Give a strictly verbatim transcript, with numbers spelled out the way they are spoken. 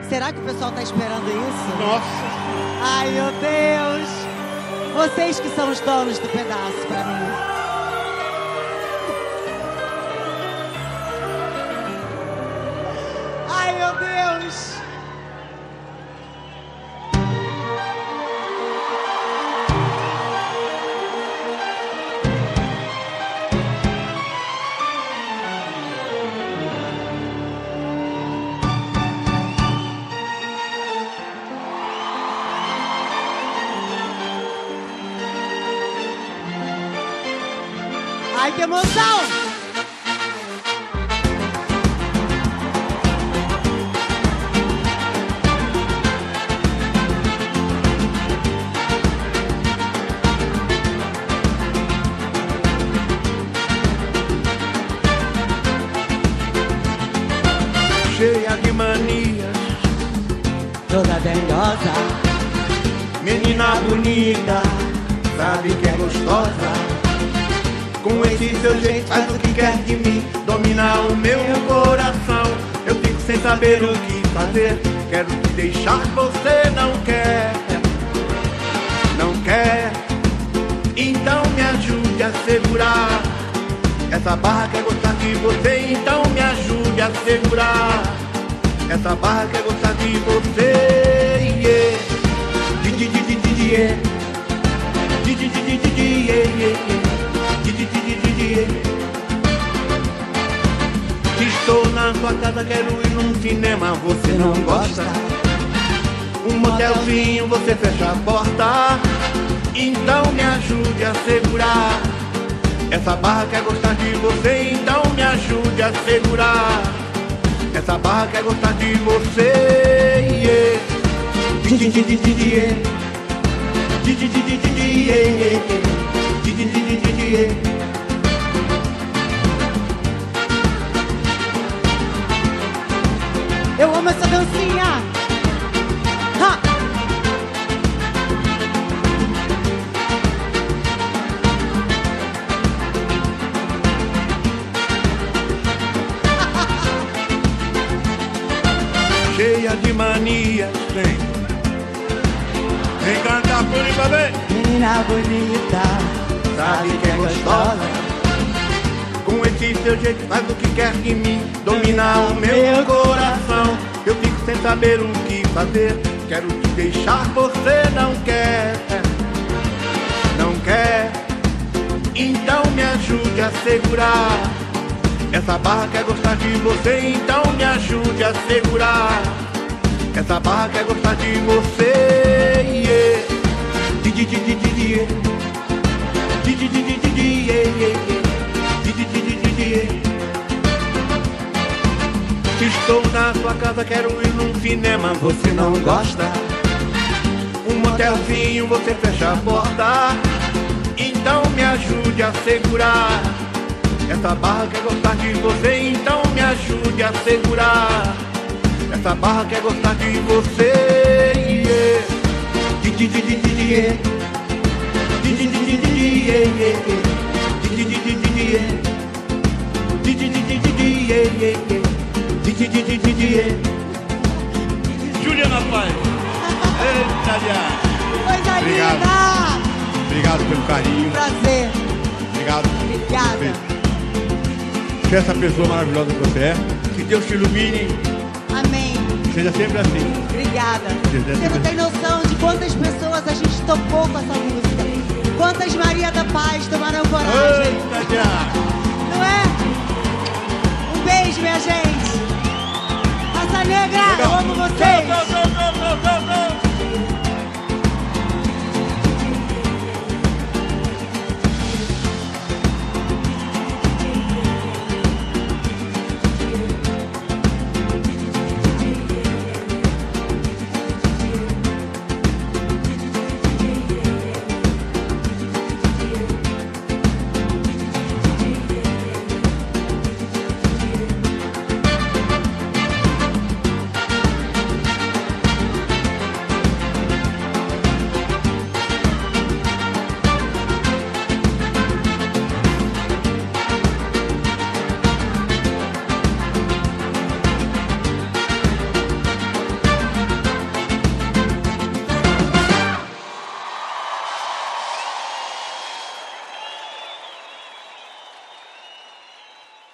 Será que o pessoal tá esperando isso? Nossa! Ai, meu Deus! Vocês que são os donos do pedaço pra mim. Ai, meu Deus! Ai, que emoção! Cheia de manias, Toda dengosa, menina bonita, sabe que é gostosa. Com esse seu jeito faz o que quer de mim, domina o meu coração. Eu fico sem saber o que fazer, quero te deixar, você não quer. Não quer, então me ajude a segurar essa barra quer gostar de você, então me ajude a segurar essa barra quer gostar de você. Yeah. Di, di, di, di, di, yeah. Di, di, di, di, di, di, yeah, yeah, yeah. Estou na sua casa, quero ir num cinema, você não gosta. Um motelzinho, você fecha a porta. Então me ajude a segurar essa barra quer gostar de você, então me ajude a segurar essa barra quer gostar de você. Yeah. Di, di, di, di, di, yeah. Di, di, di, di, di, yeah, yeah, yeah. Di, di, di, di, di, yeah. eu amo essa dancinha! Ha! Cheia de manias, vem. Vem cantar por mim pra ver. Menina bonita, Sabe que é gostosa. Com esse seu jeito faz o que quer de mim, domina o meu coração. Eu fico sem saber o que fazer, quero te deixar, você não quer. Não quer, então me ajude a segurar essa barra quer gostar de você, então me ajude a segurar essa barra quer gostar de você. Yeah. Di, di, di, di, di, yeah. Di, di, di, di, di, di, yeah, yeah, yeah. Estou na sua casa, quero ir num cinema, você não gosta. Um motelzinho, você fecha a porta. Então me ajude a segurar essa barra quer gostar de você, então me ajude a segurar essa barra quer gostar de você. Yeah. Di, di, di, di, di, yeah. Di, di, di, di, di, yeah, yeah, yeah. Di, di, di, di, di, yeah. Di, di, di, di, di, yeah, yeah, yeah. Di, di, di, di, di, yeah. Juliana Paz. Eita, Diana. coisa Obrigado. linda! Obrigado pelo carinho. Prazer. Obrigado. Obrigada. Que essa pessoa maravilhosa que você é, que Deus te ilumine. Amém. Seja sempre assim. Obrigada. Deus Você não tem noção de quantas pessoas a gente tocou com essa música. Quantas Maria da Paz tomaram coragem. Eita, Diana. Não é? Um beijo, minha gente. Raça Negra, eu amo vocês.